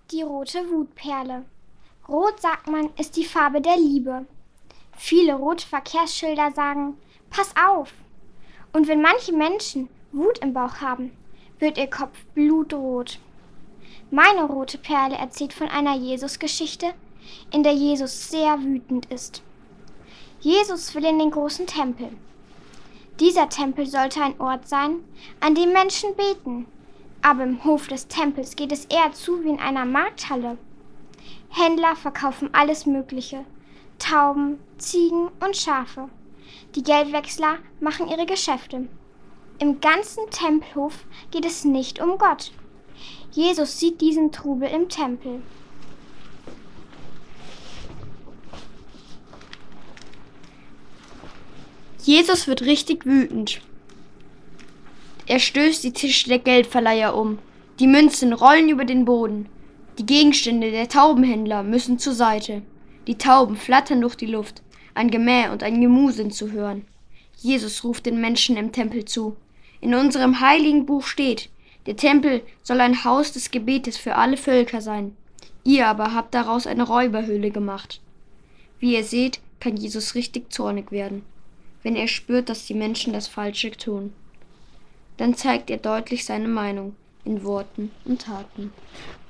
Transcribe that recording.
Die rote Wutperle. Rot, sagt man, ist die Farbe der Liebe. Viele rote Verkehrsschilder sagen, pass auf. Und wenn manche Menschen Wut im Bauch haben, wird ihr Kopf blutrot. Meine rote Perle erzählt von einer Jesus-Geschichte, in der Jesus sehr wütend ist. Jesus will in den großen Tempel. Dieser Tempel sollte ein Ort sein, an dem Menschen beten. Aber im Hof des Tempels geht es eher zu wie in einer Markthalle. Händler verkaufen alles Mögliche: Tauben, Ziegen und Schafe. Die Geldwechsler machen ihre Geschäfte. Im ganzen Tempelhof geht es nicht um Gott. Jesus sieht diesen Trubel im Tempel. Jesus wird richtig wütend. Er stößt die Tische der Geldverleiher um. Die Münzen rollen über den Boden. Die Gegenstände der Taubenhändler müssen zur Seite. Die Tauben flattern durch die Luft. Ein Gemäh und ein Gemurmel sind zu hören. Jesus ruft den Menschen im Tempel zu. In unserem heiligen Buch steht, der Tempel soll ein Haus des Gebetes für alle Völker sein. Ihr aber habt daraus eine Räuberhöhle gemacht. Wie ihr seht, kann Jesus richtig zornig werden, wenn er spürt, dass die Menschen das Falsche tun. Dann zeigt er deutlich seine Meinung in Worten und Taten.